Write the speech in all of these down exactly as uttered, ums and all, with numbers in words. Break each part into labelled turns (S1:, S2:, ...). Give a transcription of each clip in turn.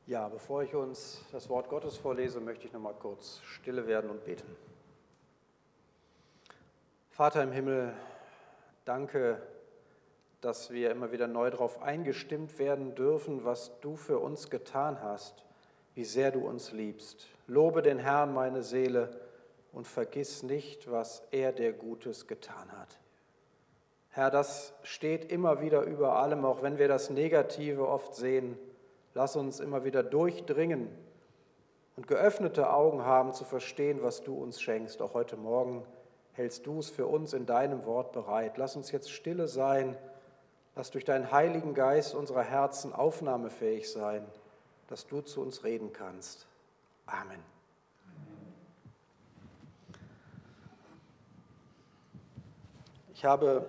S1: Ja, bevor ich uns das Wort Gottes vorlese, möchte ich noch mal kurz stille werden und beten. Vater im Himmel, danke, dass wir immer wieder neu darauf eingestimmt werden dürfen, was du für uns getan hast, wie sehr du uns liebst. Lobe den Herrn, meine Seele, und vergiss nicht, was er dir Gutes getan hat. Herr, das steht immer wieder über allem, auch wenn wir das Negative oft sehen. Lass uns immer wieder durchdringen und geöffnete Augen haben, zu verstehen, was du uns schenkst. Auch heute Morgen hältst du es für uns in deinem Wort bereit. Lass uns jetzt stille sein. Lass durch deinen Heiligen Geist unserer Herzen aufnahmefähig sein, dass du zu uns reden kannst. Amen. Ich habe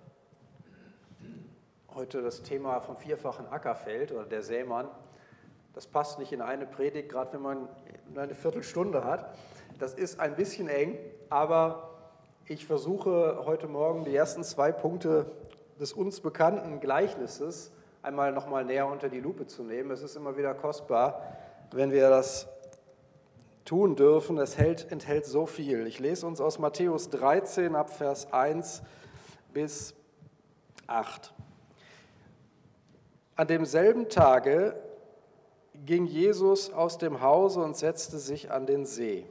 S1: heute das Thema vom vierfachen Ackerfeld oder der Sämann. Das passt nicht in eine Predigt, gerade wenn man nur eine Viertelstunde hat. Das ist ein bisschen eng, aber ich versuche heute Morgen die ersten zwei Punkte des uns bekannten Gleichnisses einmal nochmal näher unter die Lupe zu nehmen. Es ist immer wieder kostbar, wenn wir das tun dürfen. Es hält, enthält so viel. Ich lese uns aus Matthäus dreizehn ab Vers eins bis acht. An demselben Tage ging Jesus aus dem Hause und setzte sich an den See.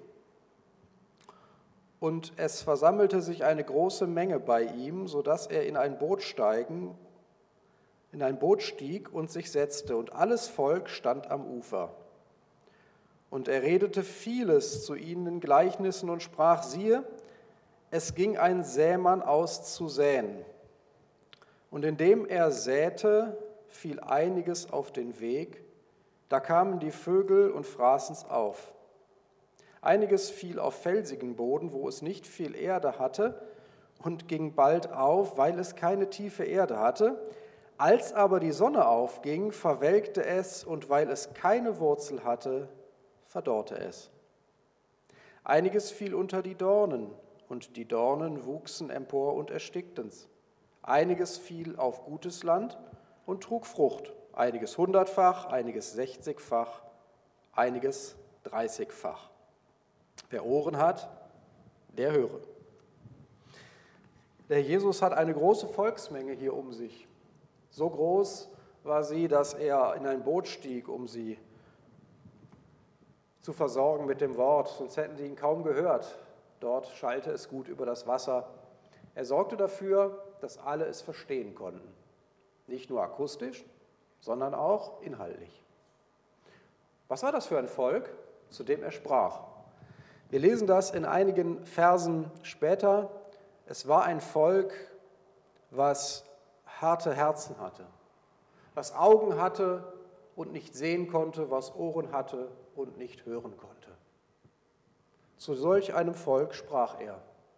S1: Und es versammelte sich eine große Menge bei ihm, sodass er in ein Boot steigen, in ein Boot stieg und sich setzte, und alles Volk stand am Ufer. Und er redete vieles zu ihnen in Gleichnissen und sprach: Siehe, es ging ein Sämann aus zu säen. Und indem er säte, fiel einiges auf den Weg, da kamen die Vögel und fraßen's auf. Einiges fiel auf felsigen Boden, wo es nicht viel Erde hatte, und ging bald auf, weil es keine tiefe Erde hatte. Als aber die Sonne aufging, verwelkte es, und weil es keine Wurzel hatte, verdorrte es. Einiges fiel unter die Dornen, und die Dornen wuchsen empor und erstickten's. Einiges fiel auf gutes Land und trug Frucht, einiges hundertfach, einiges sechzigfach, einiges dreißigfach. Wer Ohren hat, der höre. Der Jesus hat eine große Volksmenge hier um sich. So groß war sie, dass er in ein Boot stieg, um sie zu versorgen mit dem Wort, sonst hätten sie ihn kaum gehört. Dort schallte es gut über das Wasser. Er sorgte dafür, dass alle es verstehen konnten. Nicht nur akustisch, sondern auch inhaltlich. Was war das für ein Volk, zu dem er sprach? Wir lesen das in einigen Versen später. Es war ein Volk, was harte Herzen hatte, was Augen hatte und nicht sehen konnte, was Ohren hatte und nicht hören konnte. Zu solch einem Volk sprach er.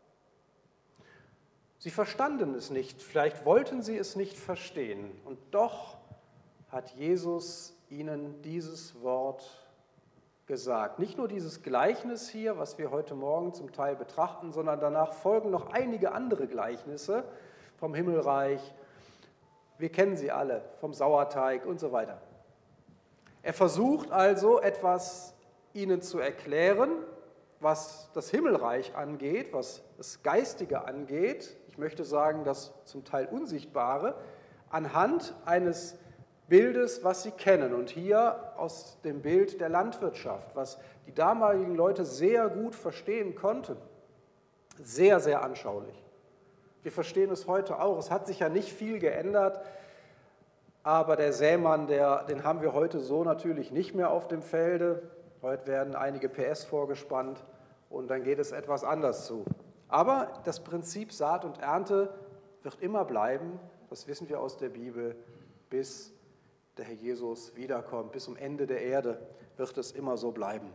S1: Sie verstanden es nicht, vielleicht wollten sie es nicht verstehen. Und doch hat Jesus ihnen dieses Wort gesagt. Nicht nur dieses Gleichnis hier, was wir heute Morgen zum Teil betrachten, sondern danach folgen noch einige andere Gleichnisse vom Himmelreich. Wir kennen sie alle, vom Sauerteig und so weiter. Er versucht also etwas ihnen zu erklären, was das Himmelreich angeht, was das Geistige angeht. Ich möchte sagen, das zum Teil Unsichtbare, anhand eines Bildes, was sie kennen. Und hier aus dem Bild der Landwirtschaft, was die damaligen Leute sehr gut verstehen konnten. Sehr, sehr anschaulich. Wir verstehen es heute auch. Es hat sich ja nicht viel geändert, aber der Sämann, der, den haben wir heute so natürlich nicht mehr auf dem Felde. Heute werden einige P S vorgespannt und dann geht es etwas anders zu. Aber das Prinzip Saat und Ernte wird immer bleiben, das wissen wir aus der Bibel, bis der Herr Jesus wiederkommt, bis zum Ende der Erde wird es immer so bleiben.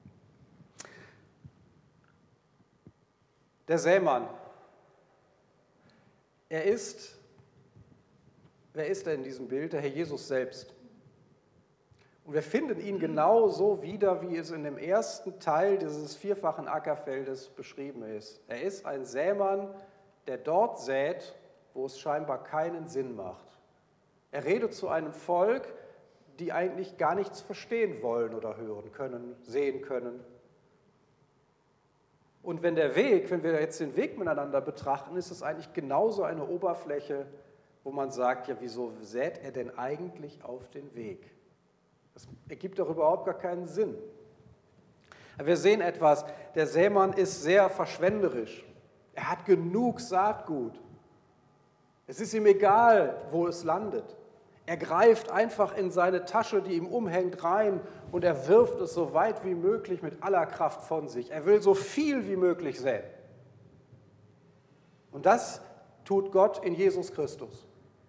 S1: Der Sämann, er ist, wer ist er in diesem Bild? Der Herr Jesus selbst. Und wir finden ihn genau so wieder, wie es in dem ersten Teil dieses vierfachen Ackerfeldes beschrieben ist. Er ist ein Sämann, der dort sät, wo es scheinbar keinen Sinn macht. Er redet zu einem Volk, die eigentlich gar nichts verstehen wollen oder hören können, sehen können. Und wenn der Weg, wenn wir jetzt den Weg miteinander betrachten, ist es eigentlich genauso eine Oberfläche, wo man sagt, ja, wieso sät er denn eigentlich auf den Weg? Das ergibt doch überhaupt gar keinen Sinn. Wir sehen etwas, der Sämann ist sehr verschwenderisch. Er hat genug Saatgut. Es ist ihm egal, wo es landet. Er greift einfach in seine Tasche, die ihm umhängt, rein und er wirft es so weit wie möglich mit aller Kraft von sich. Er will so viel wie möglich säen. Und das tut Gott in Jesus Christus.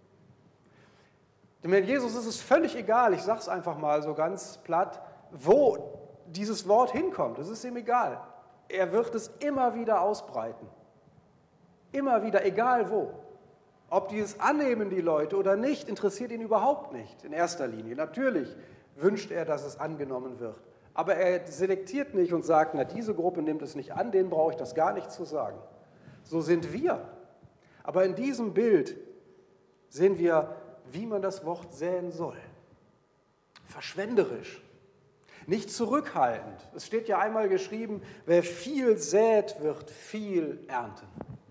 S1: Denn mit Jesus ist es völlig egal, ich sage es einfach mal so ganz platt, wo dieses Wort hinkommt. Es ist ihm egal. Er wird es immer wieder ausbreiten. Immer wieder, egal wo. Ob die es annehmen, die Leute, oder nicht, interessiert ihn überhaupt nicht in erster Linie. Natürlich wünscht er, dass es angenommen wird. Aber er selektiert nicht und sagt, na, diese Gruppe nimmt es nicht an, denen brauche ich das gar nicht zu sagen. So sind wir. Aber in diesem Bild sehen wir, wie man das Wort säen soll. Verschwenderisch. Nicht zurückhaltend. Es steht ja einmal geschrieben, wer viel sät, wird viel ernten.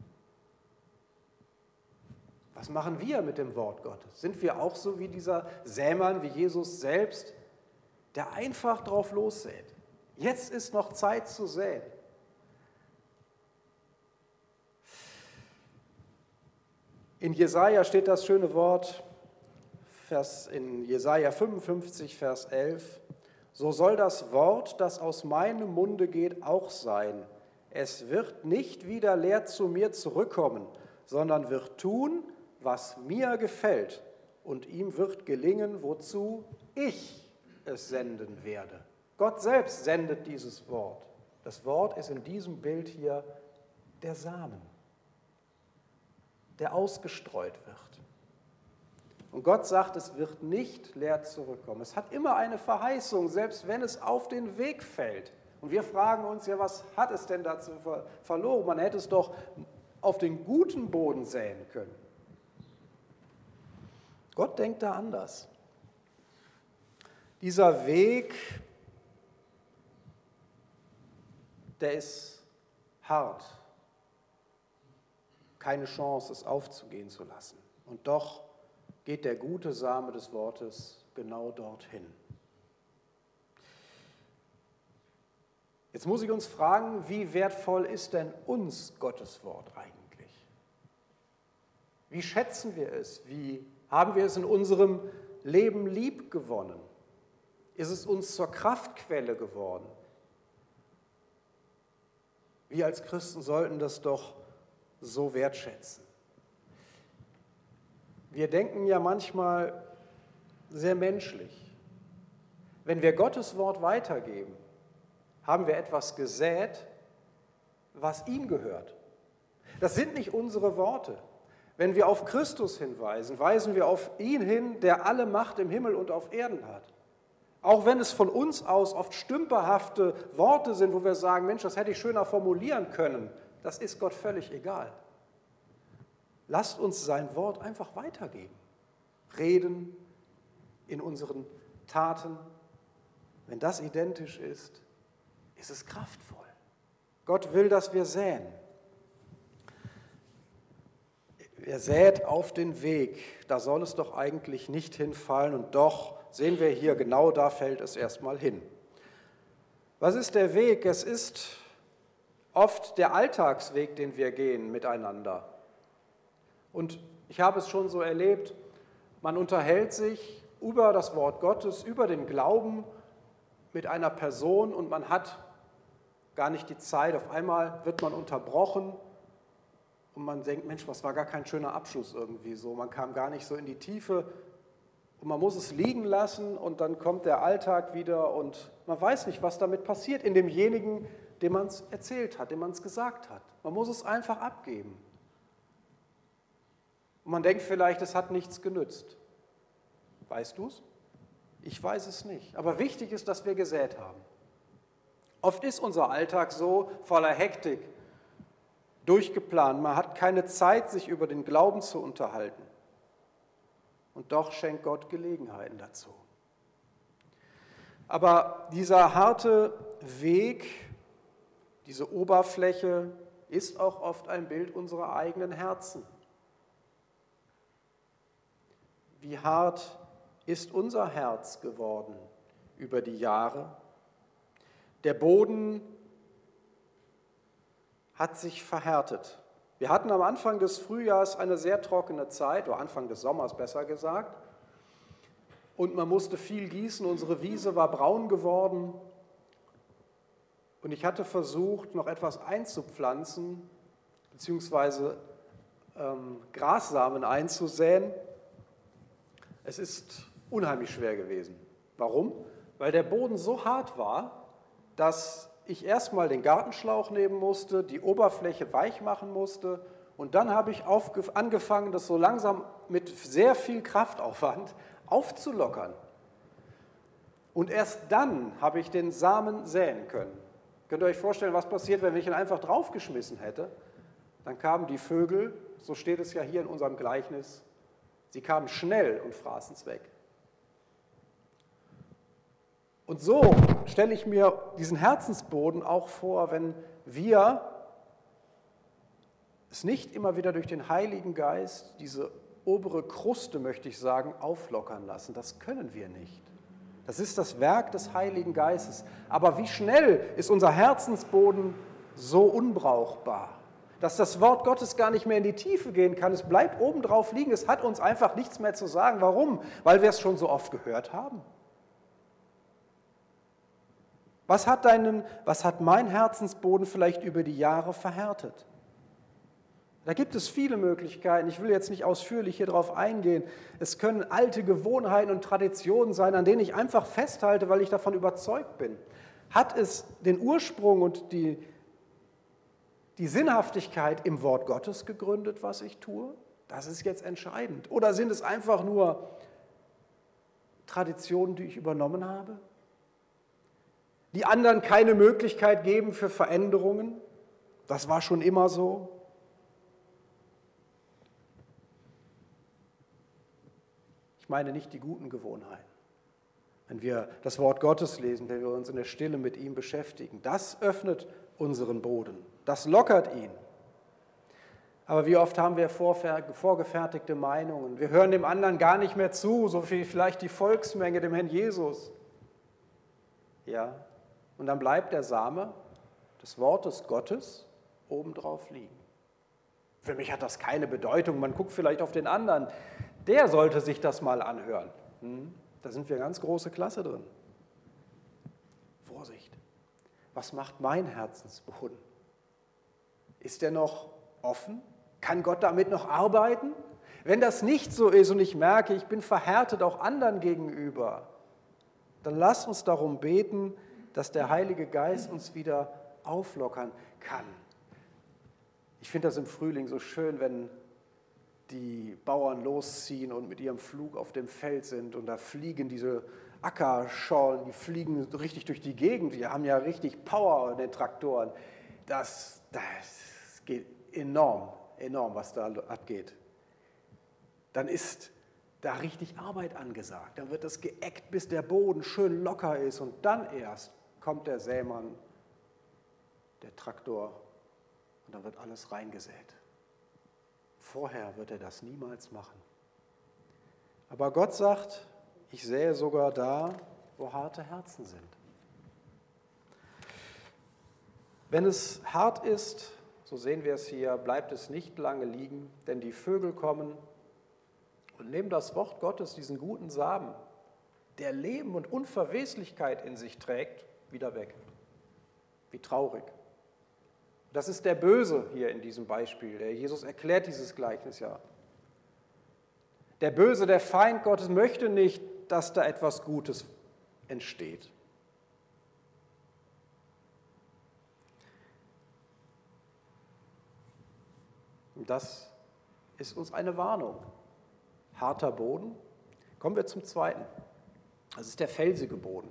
S1: Was machen wir mit dem Wort Gottes? Sind wir auch so wie dieser Sämann, wie Jesus selbst, der einfach drauf lossät? Jetzt ist noch Zeit zu säen. In Jesaja steht das schöne Wort, Vers in Jesaja fünfundfünfzig, Vers elf. So soll das Wort, das aus meinem Munde geht, auch sein. Es wird nicht wieder leer zu mir zurückkommen, sondern wird tun, was mir gefällt. Und ihm wird gelingen, wozu ich es senden werde. Gott selbst sendet dieses Wort. Das Wort ist in diesem Bild hier der Samen, der ausgestreut wird. Und Gott sagt, es wird nicht leer zurückkommen. Es hat immer eine Verheißung, selbst wenn es auf den Weg fällt. Und wir fragen uns ja, was hat es denn dazu verloren? Man hätte es doch auf den guten Boden säen können. Gott denkt da anders. Dieser Weg, der ist hart. Keine Chance, es aufzugehen zu lassen. Und doch geht der gute Same des Wortes genau dorthin. Jetzt muss ich uns fragen, wie wertvoll ist denn uns Gottes Wort eigentlich? Wie schätzen wir es? Wie haben wir es in unserem Leben lieb gewonnen? Ist es uns zur Kraftquelle geworden? Wir als Christen sollten das doch so wertschätzen. Wir denken ja manchmal sehr menschlich. Wenn wir Gottes Wort weitergeben, haben wir etwas gesät, was ihm gehört. Das sind nicht unsere Worte. Wenn wir auf Christus hinweisen, weisen wir auf ihn hin, der alle Macht im Himmel und auf Erden hat. Auch wenn es von uns aus oft stümperhafte Worte sind, wo wir sagen, Mensch, das hätte ich schöner formulieren können, das ist Gott völlig egal. Lasst uns sein Wort einfach weitergeben. Reden in unseren Taten. Wenn das identisch ist, ist es kraftvoll. Gott will, dass wir säen. Er sät auf den Weg. Da soll es doch eigentlich nicht hinfallen. Und doch sehen wir hier, genau da fällt es erstmal hin. Was ist der Weg? Es ist oft der Alltagsweg, den wir gehen miteinander. Und ich habe es schon so erlebt, man unterhält sich über das Wort Gottes, über den Glauben mit einer Person und man hat gar nicht die Zeit. Auf einmal wird man unterbrochen und man denkt, Mensch, was war gar kein schöner Abschluss irgendwie so. Man kam gar nicht so in die Tiefe und man muss es liegen lassen und dann kommt der Alltag wieder und man weiß nicht, was damit passiert in demjenigen, dem man es erzählt hat, dem man es gesagt hat. Man muss es einfach abgeben. Und man denkt vielleicht, es hat nichts genützt. Weißt du es? Ich weiß es nicht. Aber wichtig ist, dass wir gesät haben. Oft ist unser Alltag so voller Hektik, durchgeplant. Man hat keine Zeit, sich über den Glauben zu unterhalten. Und doch schenkt Gott Gelegenheiten dazu. Aber dieser harte Weg, diese Oberfläche, ist auch oft ein Bild unserer eigenen Herzen. Wie hart ist unser Herz geworden über die Jahre? Der Boden hat sich verhärtet. Wir hatten am Anfang des Frühjahrs eine sehr trockene Zeit, oder Anfang des Sommers besser gesagt, und man musste viel gießen, unsere Wiese war braun geworden und ich hatte versucht, noch etwas einzupflanzen, beziehungsweise ähm, Grassamen einzusäen. Es ist unheimlich schwer gewesen. Warum? Weil der Boden so hart war, dass ich erstmal den Gartenschlauch nehmen musste, die Oberfläche weich machen musste und dann habe ich angefangen, das so langsam mit sehr viel Kraftaufwand aufzulockern. Und erst dann habe ich den Samen säen können. Könnt ihr euch vorstellen, was passiert, wenn ich ihn einfach draufgeschmissen hätte? Dann kamen die Vögel, so steht es ja hier in unserem Gleichnis, sie kamen schnell und fraßen es weg. Und so stelle ich mir diesen Herzensboden auch vor, wenn wir es nicht immer wieder durch den Heiligen Geist, diese obere Kruste, möchte ich sagen, auflockern lassen. Das können wir nicht. Das ist das Werk des Heiligen Geistes. Aber wie schnell ist unser Herzensboden so unbrauchbar, dass das Wort Gottes gar nicht mehr in die Tiefe gehen kann. Es bleibt obendrauf liegen. Es hat uns einfach nichts mehr zu sagen. Warum? Weil wir es schon so oft gehört haben. Was hat deinen, was hat mein Herzensboden vielleicht über die Jahre verhärtet? Da gibt es viele Möglichkeiten. Ich will jetzt nicht ausführlich hier drauf eingehen. Es können alte Gewohnheiten und Traditionen sein, an denen ich einfach festhalte, weil ich davon überzeugt bin. Hat es den Ursprung und die, die Sinnhaftigkeit im Wort Gottes gegründet, was ich tue? Das ist jetzt entscheidend. Oder sind es einfach nur Traditionen, die ich übernommen habe? Die anderen keine Möglichkeit geben für Veränderungen? Das war schon immer so. Ich meine nicht die guten Gewohnheiten. Wenn wir das Wort Gottes lesen, wenn wir uns in der Stille mit ihm beschäftigen, das öffnet unseren Boden, das lockert ihn. Aber wie oft haben wir vorgefertigte Meinungen? Wir hören dem anderen gar nicht mehr zu, so wie vielleicht die Volksmenge dem Herrn Jesus. Ja, und dann bleibt der Same des Wortes Gottes obendrauf liegen. Für mich hat das keine Bedeutung, man guckt vielleicht auf den anderen. Der sollte sich das mal anhören. Hm? Da sind wir ganz große Klasse drin. Vorsicht, was macht mein Herzensboden? Ist der noch offen? Kann Gott damit noch arbeiten? Wenn das nicht so ist und ich merke, ich bin verhärtet auch anderen gegenüber, dann lasst uns darum beten, dass der Heilige Geist uns wieder auflockern kann. Ich finde das im Frühling so schön, wenn die Bauern losziehen und mit ihrem Flug auf dem Feld sind und da fliegen diese Ackerschollen, die fliegen richtig durch die Gegend, die haben ja richtig Power in den Traktoren. Das, das geht enorm, enorm, was da abgeht. Dann ist da richtig Arbeit angesagt, dann wird das geeckt, bis der Boden schön locker ist und dann erst kommt der Sämann, der Traktor und dann wird alles reingesät. Vorher wird er das niemals machen. Aber Gott sagt, ich sähe sogar da, wo harte Herzen sind. Wenn es hart ist, so sehen wir es hier, bleibt es nicht lange liegen, denn die Vögel kommen und nehmen das Wort Gottes, diesen guten Samen, der Leben und Unverweslichkeit in sich trägt, wieder weg. Wie traurig. Das ist der Böse hier in diesem Beispiel. Der Jesus erklärt dieses Gleichnis ja. Der Böse, der Feind Gottes, möchte nicht, dass da etwas Gutes entsteht. Und das ist uns eine Warnung. Harter Boden. Kommen wir zum Zweiten. Das ist der felsige Boden.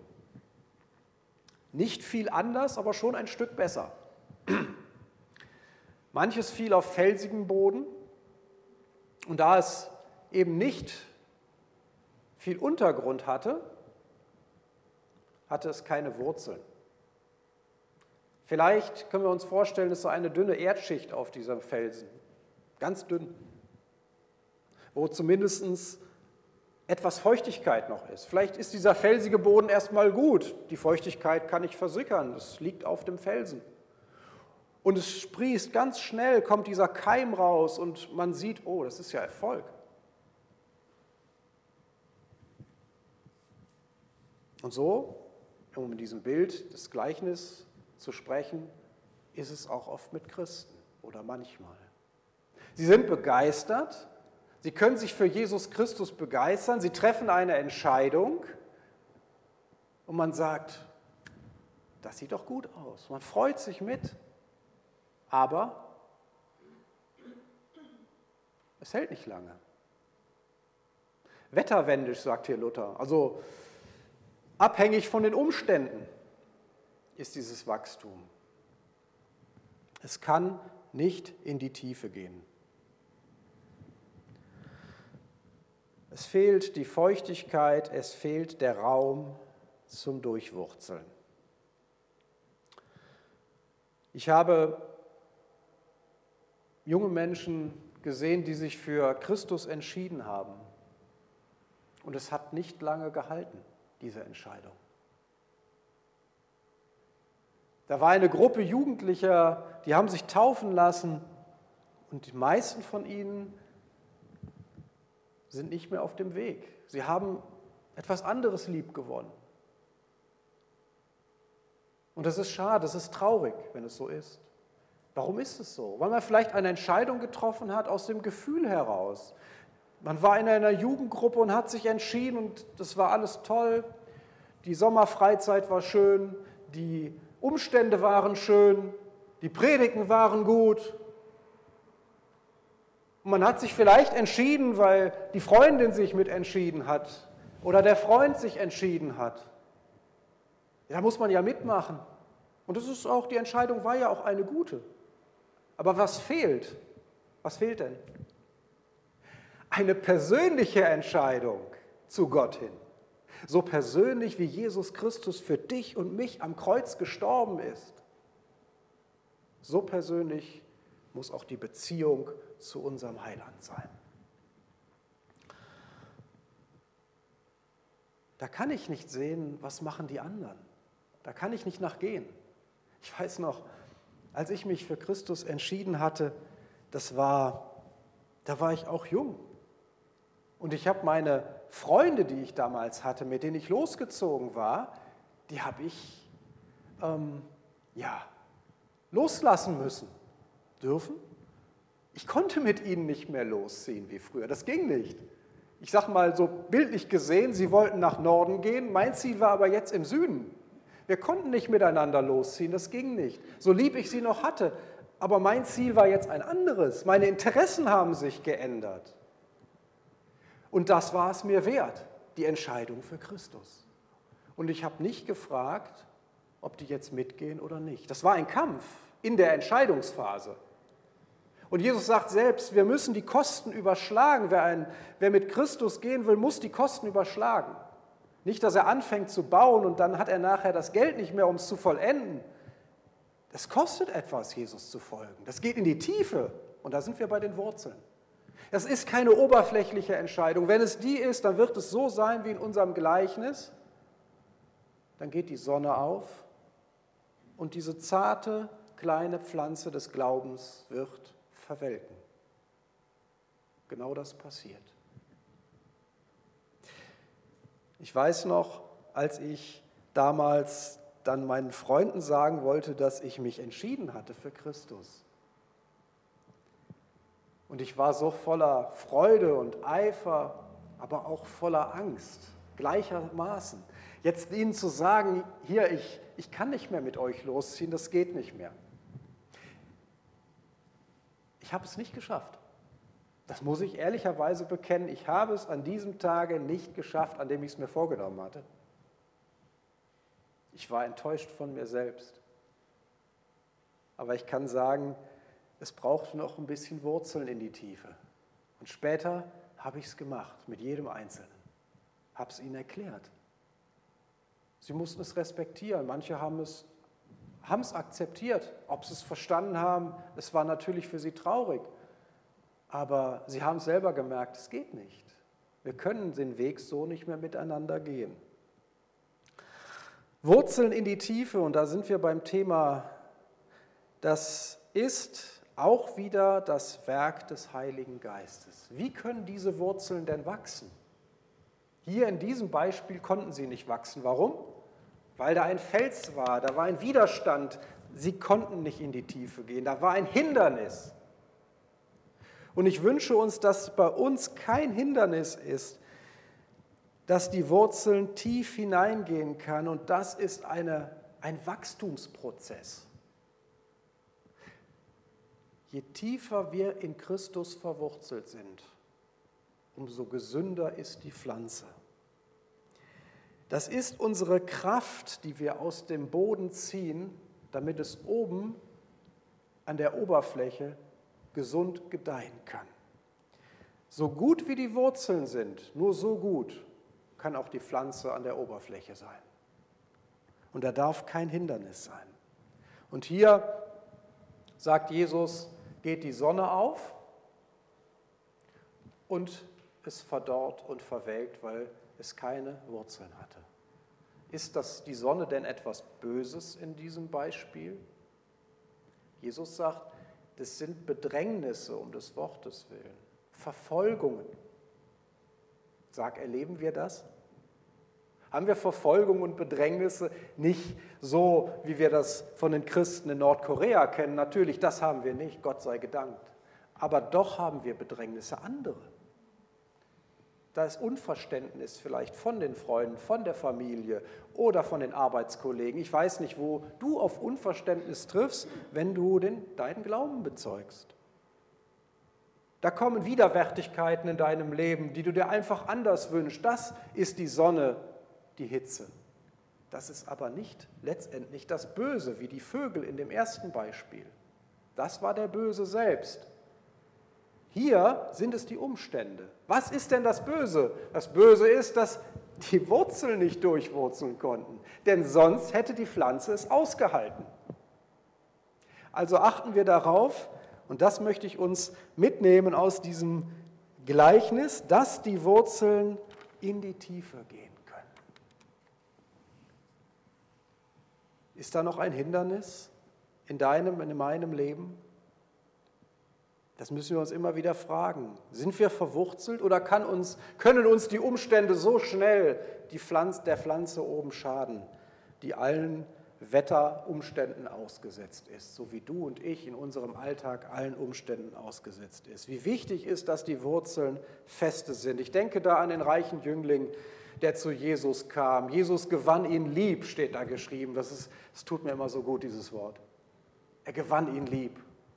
S1: Nicht viel anders, aber schon ein Stück besser. Manches fiel auf felsigem Boden und da es eben nicht viel Untergrund hatte, hatte es keine Wurzeln. Vielleicht können wir uns vorstellen, es ist so eine dünne Erdschicht auf diesem Felsen, ganz dünn, wo zumindest etwas Feuchtigkeit noch ist. Vielleicht ist dieser felsige Boden erstmal gut, die Feuchtigkeit kann nicht versickern, es liegt auf dem Felsen. Und es sprießt ganz schnell, kommt dieser Keim raus und man sieht, oh, das ist ja Erfolg. Und so, um in diesem Bild des Gleichnisses zu sprechen, ist es auch oft mit Christen oder manchmal. Sie sind begeistert, sie können sich für Jesus Christus begeistern, sie treffen eine Entscheidung und man sagt, das sieht doch gut aus, man freut sich mit, aber es hält nicht lange. Wetterwendisch, sagt hier Luther, also abhängig von den Umständen ist dieses Wachstum. Es kann nicht in die Tiefe gehen. Es fehlt die Feuchtigkeit, es fehlt der Raum zum Durchwurzeln. Ich habe junge Menschen gesehen, die sich für Christus entschieden haben. Und es hat nicht lange gehalten, diese Entscheidung. Da war eine Gruppe Jugendlicher, die haben sich taufen lassen und die meisten von ihnen sind nicht mehr auf dem Weg. Sie haben etwas anderes liebgewonnen. Und das ist schade, das ist traurig, wenn es so ist. Warum ist es so? Weil man vielleicht eine Entscheidung getroffen hat aus dem Gefühl heraus. Man war in einer Jugendgruppe und hat sich entschieden und das war alles toll. Die Sommerfreizeit war schön, die Umstände waren schön, die Predigten waren gut. Und man hat sich vielleicht entschieden, weil die Freundin sich mit entschieden hat oder der Freund sich entschieden hat. Da muss man ja mitmachen. Und das ist auch, die Entscheidung war ja auch eine gute. Aber was fehlt? Was fehlt denn? Eine persönliche Entscheidung zu Gott hin. So persönlich, wie Jesus Christus für dich und mich am Kreuz gestorben ist. So persönlich muss auch die Beziehung zu unserem Heiland sein. Da kann ich nicht sehen, was machen die anderen. Da kann ich nicht nachgehen. Ich weiß noch, als ich mich für Christus entschieden hatte, das war, da war ich auch jung. Und ich habe meine Freunde, die ich damals hatte, mit denen ich losgezogen war, die habe ich ähm, ja, loslassen müssen. Dürfen? Ich konnte mit ihnen nicht mehr losziehen wie früher. Das ging nicht. Ich sage mal so bildlich gesehen, sie wollten nach Norden gehen, mein Ziel war aber jetzt im Süden. Wir konnten nicht miteinander losziehen, das ging nicht. So lieb ich sie noch hatte, aber mein Ziel war jetzt ein anderes. Meine Interessen haben sich geändert. Und das war es mir wert, die Entscheidung für Christus. Und ich habe nicht gefragt, ob die jetzt mitgehen oder nicht. Das war ein Kampf in der Entscheidungsphase. Und Jesus sagt selbst, wir müssen die Kosten überschlagen. Wer, ein, wer mit Christus gehen will, muss die Kosten überschlagen. Nicht, dass er anfängt zu bauen und dann hat er nachher das Geld nicht mehr, um es zu vollenden. Es kostet etwas, Jesus zu folgen. Das geht in die Tiefe und da sind wir bei den Wurzeln. Das ist keine oberflächliche Entscheidung. Wenn es die ist, dann wird es so sein wie in unserem Gleichnis. Dann geht die Sonne auf und diese zarte, kleine Pflanze des Glaubens wird verwelken. Genau das passiert. Ich weiß noch, als ich damals dann meinen Freunden sagen wollte, dass ich mich entschieden hatte für Christus. Und ich war so voller Freude und Eifer, aber auch voller Angst, gleichermaßen. Jetzt ihnen zu sagen, hier, ich, ich kann nicht mehr mit euch losziehen, das geht nicht mehr. Ich habe es nicht geschafft. Das muss ich ehrlicherweise bekennen. Ich habe es an diesem Tage nicht geschafft, an dem ich es mir vorgenommen hatte. Ich war enttäuscht von mir selbst. Aber ich kann sagen, es brauchte noch ein bisschen Wurzeln in die Tiefe. Und später habe ich es gemacht, mit jedem Einzelnen. Habe es ihnen erklärt. Sie mussten es respektieren. Manche haben es, haben es akzeptiert. Ob sie es verstanden haben, es war natürlich für sie traurig. Aber sie haben selber gemerkt, es geht nicht. Wir können den Weg so nicht mehr miteinander gehen. Wurzeln in die Tiefe, und da sind wir beim Thema, das ist auch wieder das Werk des Heiligen Geistes. Wie können diese Wurzeln denn wachsen? Hier in diesem Beispiel konnten sie nicht wachsen. Warum? Weil da ein Fels war, da war ein Widerstand. Sie konnten nicht in die Tiefe gehen, da war ein Hindernis. Und ich wünsche uns, dass bei uns kein Hindernis ist, dass die Wurzeln tief hineingehen kann. Und das ist eine, ein Wachstumsprozess. Je tiefer wir in Christus verwurzelt sind, umso gesünder ist die Pflanze. Das ist unsere Kraft, die wir aus dem Boden ziehen, damit es oben an der Oberfläche gesund gedeihen kann. So gut wie die Wurzeln sind, nur so gut kann auch die Pflanze an der Oberfläche sein. Und da darf kein Hindernis sein. Und hier sagt Jesus, geht die Sonne auf und es verdorrt und verwelkt, weil es keine Wurzeln hatte. Ist das die Sonne denn etwas Böses in diesem Beispiel? Jesus sagt, das sind Bedrängnisse um des Wortes willen, Verfolgungen. Sag, erleben wir das? Haben wir Verfolgung und Bedrängnisse nicht so, wie wir das von den Christen in Nordkorea kennen? Natürlich, das haben wir nicht, Gott sei gedankt. Aber doch haben wir Bedrängnisse andere. Da ist Unverständnis vielleicht von den Freunden, von der Familie oder von den Arbeitskollegen. Ich weiß nicht, wo du auf Unverständnis triffst, wenn du den, deinen Glauben bezeugst. Da kommen Widerwärtigkeiten in deinem Leben, die du dir einfach anders wünschst. Das ist die Sonne, die Hitze. Das ist aber nicht letztendlich das Böse, wie die Vögel in dem ersten Beispiel. Das war der Böse selbst. Hier sind es die Umstände. Was ist denn das Böse? Das Böse ist, dass die Wurzeln nicht durchwurzeln konnten, denn sonst hätte die Pflanze es ausgehalten. Also achten wir darauf, und das möchte ich uns mitnehmen aus diesem Gleichnis, dass die Wurzeln in die Tiefe gehen können. Ist da noch ein Hindernis in deinem, in meinem Leben? Das müssen wir uns immer wieder fragen. Sind wir verwurzelt oder kann uns, können uns die Umstände so schnell die Pflanze, der Pflanze oben schaden, die allen Wetterumständen ausgesetzt ist, so wie du und ich in unserem Alltag allen Umständen ausgesetzt ist? Wie wichtig ist, dass die Wurzeln feste sind. Ich denke da an den reichen Jüngling, der zu Jesus kam. Jesus gewann ihn lieb, steht da geschrieben. Das ist, das tut mir immer so gut, dieses Wort. Er gewann ihn lieb.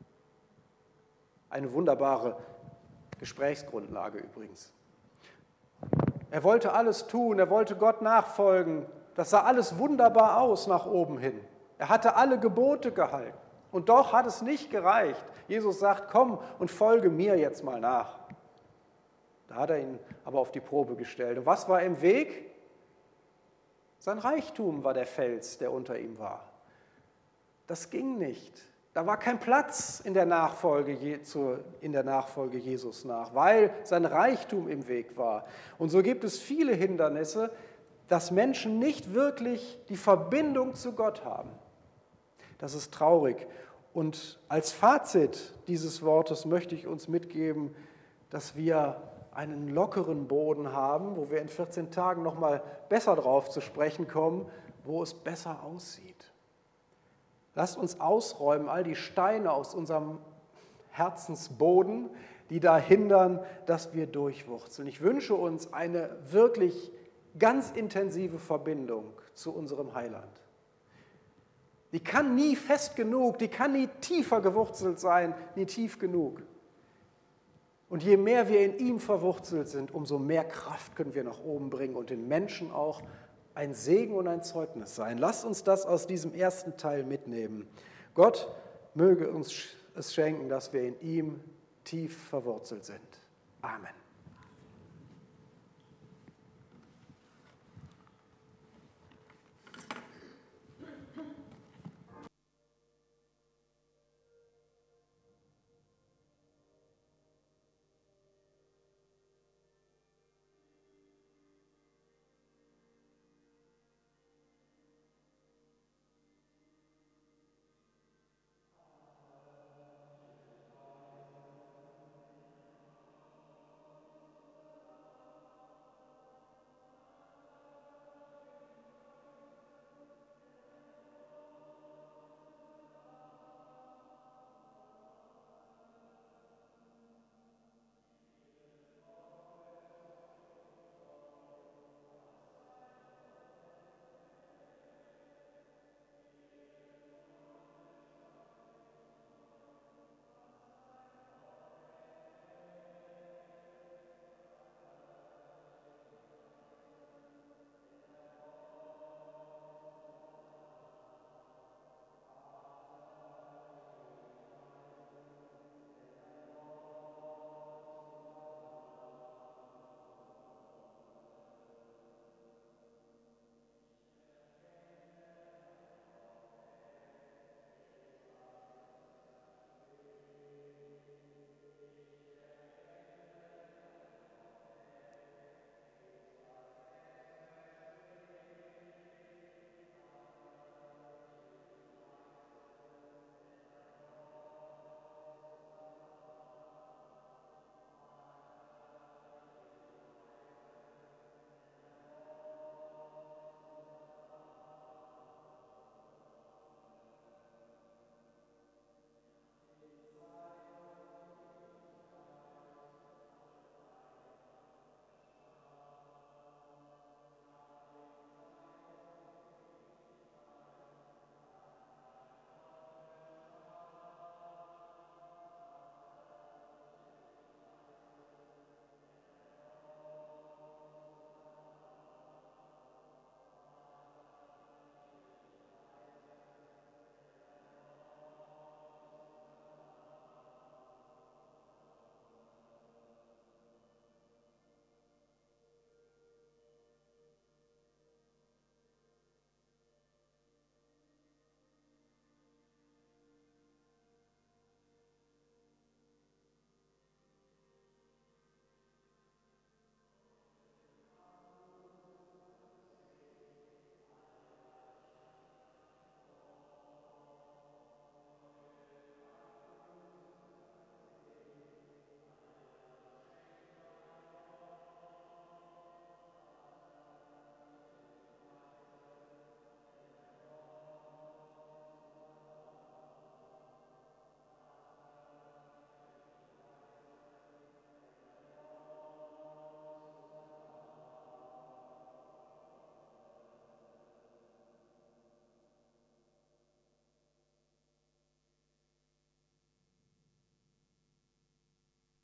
S1: Eine wunderbare Gesprächsgrundlage übrigens. Er wollte alles tun, er wollte Gott nachfolgen. Das sah alles wunderbar aus nach oben hin. Er hatte alle Gebote gehalten. Und doch hat es nicht gereicht. Jesus sagt, komm und folge mir jetzt mal nach. Da hat er ihn aber auf die Probe gestellt. Und was war im Weg? Sein Reichtum war der Fels, der unter ihm war. Das ging nicht. Da war kein Platz in der Nachfolge, in der Nachfolge Jesus nach, weil sein Reichtum im Weg war. Und so gibt es viele Hindernisse, dass Menschen nicht wirklich die Verbindung zu Gott haben. Das ist traurig. Und als Fazit dieses Wortes möchte ich uns mitgeben, dass wir einen lockeren Boden haben, wo wir in vierzehn Tagen noch mal besser drauf zu sprechen kommen, wo es besser aussieht. Lasst uns ausräumen all die Steine aus unserem Herzensboden, die da hindern, dass wir durchwurzeln. Ich wünsche uns eine wirklich ganz intensive Verbindung zu unserem Heiland. Die kann nie fest genug, die kann nie tiefer gewurzelt sein, nie tief genug. Und je mehr wir in ihm verwurzelt sind, umso mehr Kraft können wir nach oben bringen und den Menschen auch ein Segen und ein Zeugnis sein. Lasst uns das aus diesem ersten Teil mitnehmen. Gott möge uns es schenken, dass wir in ihm tief verwurzelt sind. Amen.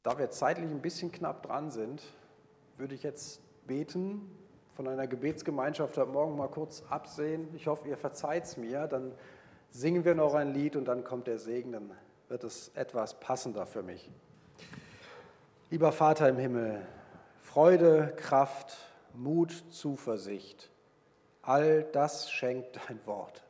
S1: Da wir zeitlich ein bisschen knapp dran sind, würde ich jetzt beten, von einer Gebetsgemeinschaft heute Morgen mal kurz absehen. Ich hoffe, ihr verzeiht es mir. Dann singen wir noch ein Lied und dann kommt der Segen. Dann wird es etwas passender für mich. Lieber Vater im Himmel, Freude, Kraft, Mut, Zuversicht, all das schenkt dein Wort.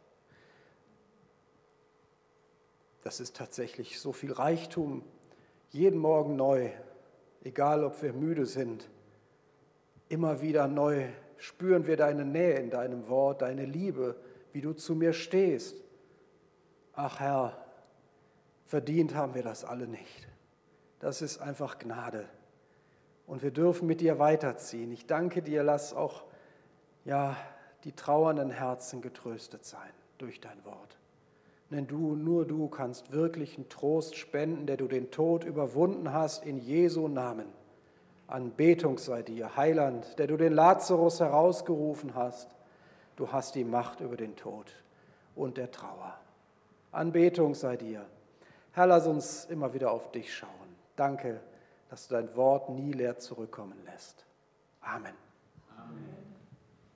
S1: Das ist tatsächlich so viel Reichtum, jeden Morgen neu, egal ob wir müde sind. Immer wieder neu spüren wir deine Nähe in deinem Wort, deine Liebe, wie du zu mir stehst. Ach Herr, verdient haben wir das alle nicht. Das ist einfach Gnade. Und wir dürfen mit dir weiterziehen. Ich danke dir, lass auch ja, die trauernden Herzen getröstet sein durch dein Wort. Denn du, nur du kannst wirklichen Trost spenden, der du den Tod überwunden hast, in Jesu Namen. Anbetung sei dir, Heiland, der du den Lazarus herausgerufen hast. Du hast die Macht über den Tod und der Trauer. Anbetung sei dir. Herr, lass uns immer wieder auf dich schauen. Danke, dass du dein Wort nie leer zurückkommen lässt. Amen. Amen.